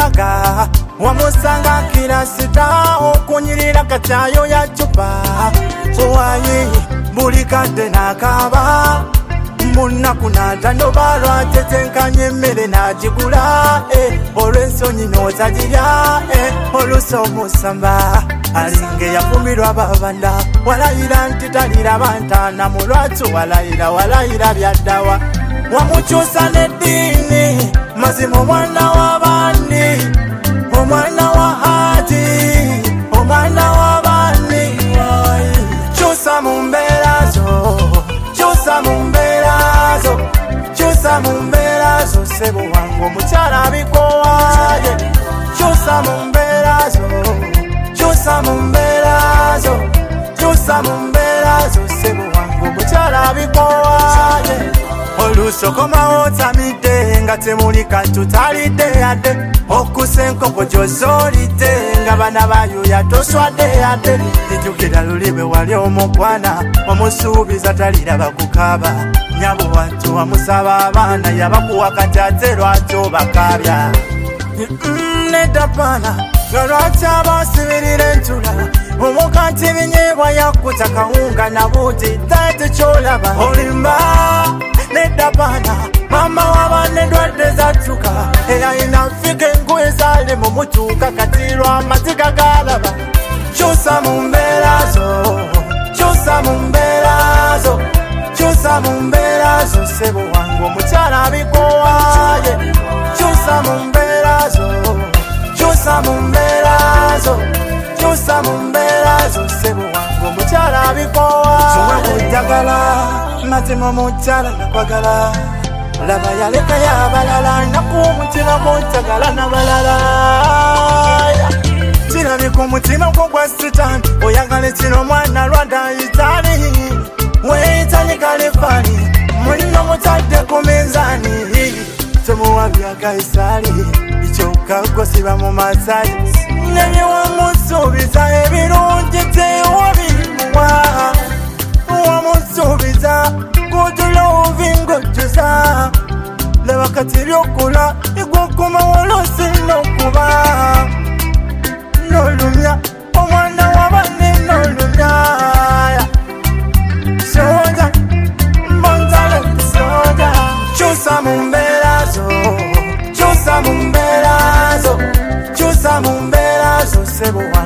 Gaga wamusanga kila sita okunyirira katayo ya chupa owaye buli kadde nakaba munna kunata nobalwa tetenkanye emmere nagigula olw'ensonyi n'otagirya olusa omusamba alinge yafumirwa babanda walayira nti taliraba ntaana mu lwatu walayira byaddawa wamukyusa n'eddiini mazima omwana w'abandi omwana wa Haji omwana w'abandi kyusa mu mbeera zo kyusa mu mbeera zo kyusa mu mbeera zo ssebo wange omukyala abikoowaye kyusa mu mbeera zo kyusa mu mbeera zo kyusa mu mbeera zo ssebo wange omukyala abikoowaye olusokomawo otamidde nga temuli kantu talidde yadde okusa enkoko gy'ozolidde nga bana bayo yatoswadde yadde ejjukira luli bwe wali omukwana omusuubiza taliraba kukaaba nyabo wattu wamusaba abaana yabakuwa kati ate lwaki obakaabya nedapana nga lwaki abasibirira entula omukati binyeebwa yakkuta kawunga nabuuti tate kyolaba olimba nedapana mama wabane ndwadde zattuka eyayina fika engoye zaali mu mutuuka kati lw'amaziga galaba kyusa mu mbeera zo kyusa mu mbeera zo kyusa mu mbeera zo ssebo wange omukyala abikoowaye kyusa mu mbeera zo kyusa mu mbeera zo kyusa mu mbeera zo ssebo wange omukyala abikoowaye ojjagala mazima omukyala nakwagala laba yaleka yabalala nakuwa omutima gw'ojjagala nabalala kirabika omutima gwo gwa sitaani oyagala kino omwana lwadayitaani weeyitani kalifani mulino mutadde ku minzaani temuwa bya Kaisaali kyokka gosiba mu masaali nebyewamusuubiza ebirungi tewabimuwa wamusuubiza kutuloovingojuza laba kati byokola igwokoma wolosi nokuba nolumya omwana wabane nolumya soja mbonzale soja kyusa mu mbeera zo kyusa mu mbeera zo kyusa mu mbeera zo ssebo